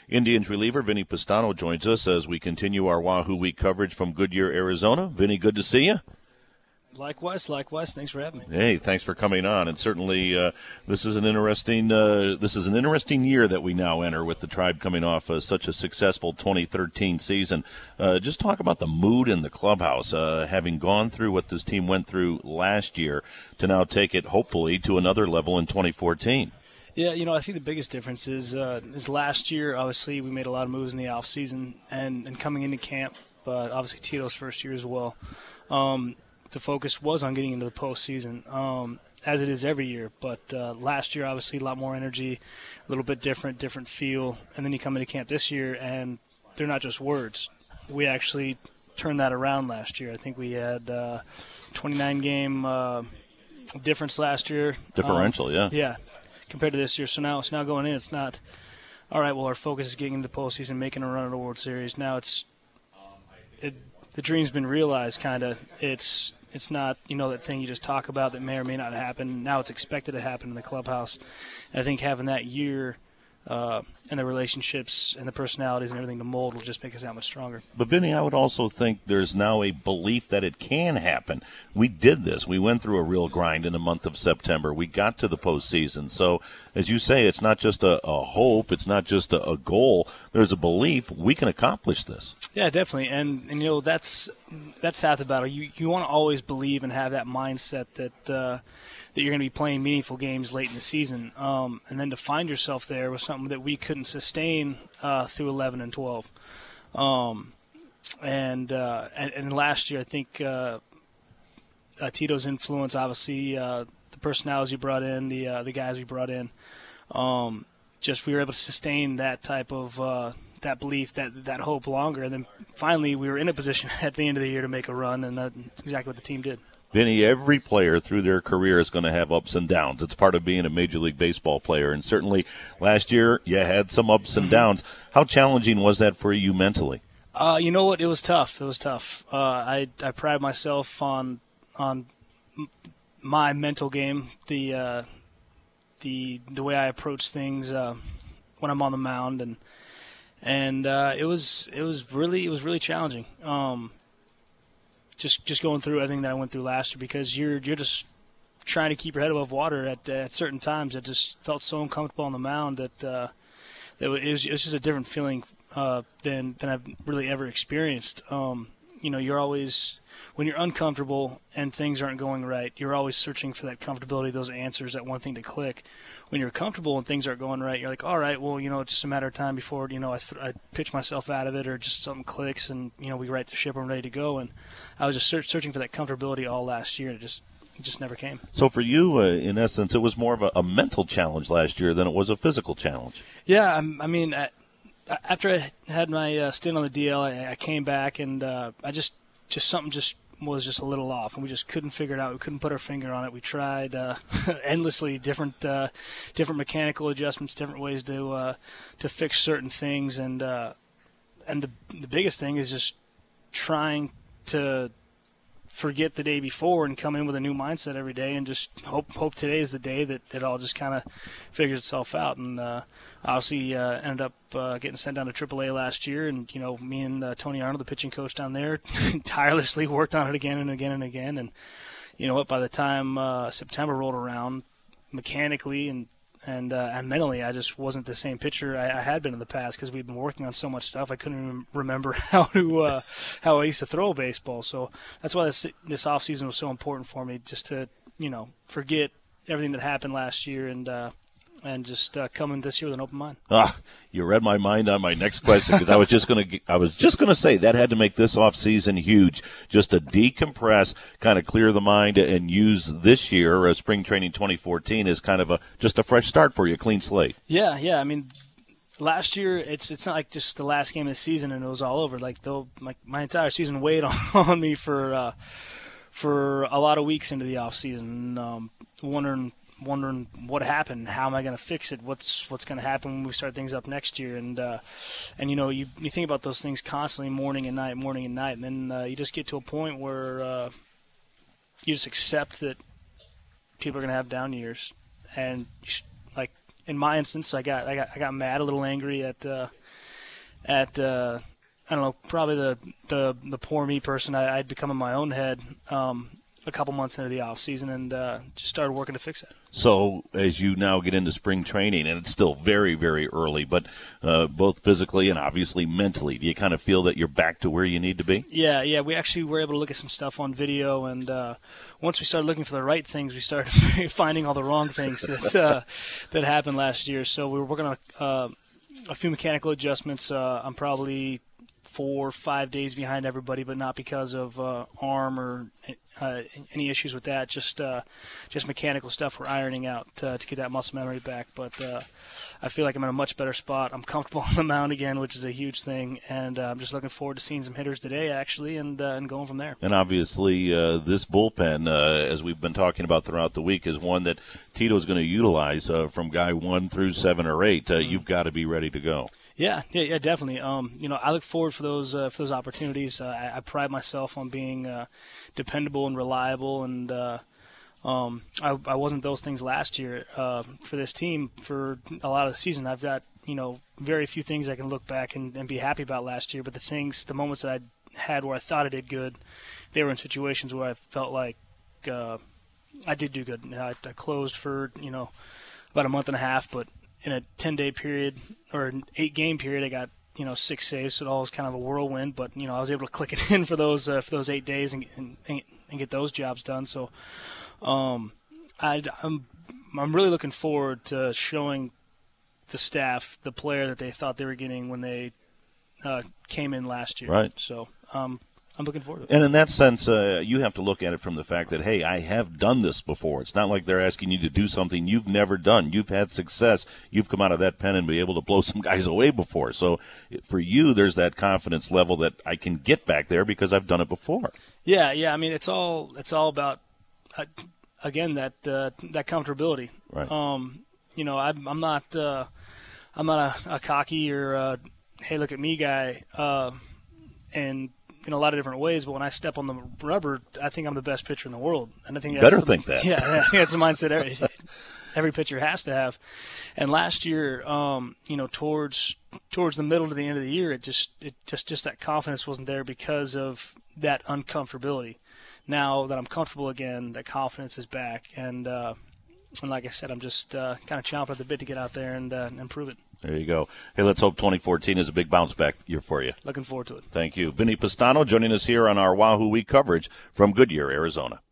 Indians reliever Vinny Pistano joins us as we continue our Wahoo Week coverage from Goodyear, Arizona. Vinny, good to see you. Likewise. Thanks for having me. Hey, thanks for coming on. And certainly, this is an interesting year that we now enter with the Tribe coming off such a successful 2013 season. Just talk about the mood in the clubhouse, having gone through what this team went through last year to now take it hopefully to another level in 2014. Yeah, I think the biggest difference is last year. Obviously, we made a lot of moves in the off season and coming into camp, but obviously Tito's first year as well. The focus was on getting into the postseason, as it is every year. But last year, obviously, a lot more energy, a little bit different feel. And then you come into camp this year, and they're not just words. We actually turned that around last year. I think we had 29-game difference last year. Differential, yeah. Yeah, compared to this year. So now going in, it's not, all right, well, our focus is getting into the postseason, making a run at the World Series. Now the dream's been realized, kind of. It's not, that thing you just talk about that may or may not happen. Now it's expected to happen in the clubhouse. And I think having that year and the relationships and the personalities and everything to mold will just make us that much stronger. But, Vinny, I would also think there's now a belief that it can happen. We did this. We went through a real grind in the month of September. We got to the postseason. So, as you say, it's not just a hope. It's not just a goal. There's a belief we can accomplish this. Yeah, definitely. And that's half the battle. You want to always believe and have that mindset that you're going to be playing meaningful games late in the season. And then to find yourself there was something that we couldn't sustain through 11 and 12. And last year, I think Tito's influence, obviously, the personalities he brought in, the guys we brought in, just we were able to sustain that type of that belief, that hope longer. And then finally we were in a position at the end of the year to make a run, and that's exactly what the team did. Vinny, every player through their career is going to have ups and downs. It's part of being a Major League Baseball player. And certainly last year you had some ups and downs. How challenging was that for you mentally? You know what? It was tough. I pride myself on my mental game, the way I approach things when I'm on the mound, and it was really challenging. Just going through everything that I went through last year, because you're just trying to keep your head above water at certain times. It just felt so uncomfortable on the mound that it was just a different feeling than I've really ever experienced. You're always, when you're uncomfortable and things aren't going right, you're always searching for that comfortability, those answers, that one thing to click. When you're comfortable and things aren't going right, you're like, all right, well, it's just a matter of time before, I pitch myself out of it, or just something clicks and, we right the ship and I'm ready to go. And I was just searching for that comfortability all last year, and it just never came. So for you, in essence, it was more of a mental challenge last year than it was a physical challenge. Yeah, after I had my stint on the DL, I came back, and something was just a little off, and we just couldn't figure it out. We couldn't put our finger on it. We tried endlessly different mechanical adjustments, different ways to fix certain things, and the biggest thing is just trying to forget the day before and come in with a new mindset every day, and just hope today is the day that it all just kind of figures itself out. And obviously ended up getting sent down to AAA last year, and me and Tony Arnold, the pitching coach down there, tirelessly worked on it again and again and again. And you know what? By the time September rolled around, mechanically and mentally, I just wasn't the same pitcher I had been in the past, because we'd been working on so much stuff. I couldn't even remember how I used to throw a baseball. So that's why this off season was so important for me, just to forget everything that happened last year and just come in this year with an open mind. You read my mind on my next question, because I was just going to say that had to make this off season huge, just to decompress, kind of clear the mind, and use this year, spring training 2014, as kind of just a fresh start for you, a clean slate. Yeah. I mean, last year it's not like just the last game of the season and it was all over. Like my entire season weighed on me for a lot of weeks into the off season, wondering what happened, how am I going to fix it, what's going to happen when we start things up next year, and you think about those things constantly, morning and night, and then you just get to a point where you just accept that people are going to have down years, and in my instance, I got mad, a little angry at I don't know, probably the poor me person I'd become in my own head a couple months into the off season, and just started working to fix it. So as you now get into spring training, and it's still very, very early, but both physically and obviously mentally, do you kind of feel that you're back to where you need to be? Yeah. We actually were able to look at some stuff on video, and once we started looking for the right things, we started finding all the wrong things that happened last year. So we were working on a few mechanical adjustments. I'm probably 4 or 5 days behind everybody, but not because of arm or any issues with that. Just mechanical stuff we're ironing out to get that muscle memory back. But I feel like I'm in a much better spot. I'm comfortable on the mound again, which is a huge thing, and I'm just looking forward to seeing some hitters today, actually, and going from there. And obviously, this bullpen, as we've been talking about throughout the week, is one that Tito's going to utilize from guy 1 through 7 or 8. You've got to be ready to go. Yeah, definitely. I look forward for those opportunities. I pride myself on being dependable and reliable, and I wasn't those things last year for this team for a lot of the season. I've got very few things I can look back and be happy about last year, but the moments that I had where I thought I did good, they were in situations where I felt like I did do good. I closed for about a month and a half, but in a 10-day period or an 8-game period, I got 6 saves, so it all was kind of a whirlwind. But I was able to click it in for those 8 days and get those jobs done. So I'm really looking forward to showing the staff the player that they thought they were getting when they came in last year. Right. So I'm looking forward to it. And in that sense, you have to look at it from the fact that, hey, I have done this before. It's not like they're asking you to do something you've never done. You've had success. You've come out of that pen and be able to blow some guys away before. So for you, there's that confidence level that I can get back there because I've done it before. Yeah. I mean, it's all about again that comfortability. Right. I'm not a cocky or hey, look at me guy. And in a lot of different ways, but when I step on the rubber, I think I'm the best pitcher in the world, and I think that's think that. Yeah, I think that's a mindset every pitcher has to have. And last year, towards the middle to the end of the year, it just that confidence wasn't there because of that uncomfortability. Now that I'm comfortable again, that confidence is back, and like I said, I'm just kind of chomping at the bit to get out there and prove it. There you go. Hey, let's hope 2014 is a big bounce-back year for you. Looking forward to it. Thank you. Vinny Pestano joining us here on our Wahoo Week coverage from Goodyear, Arizona.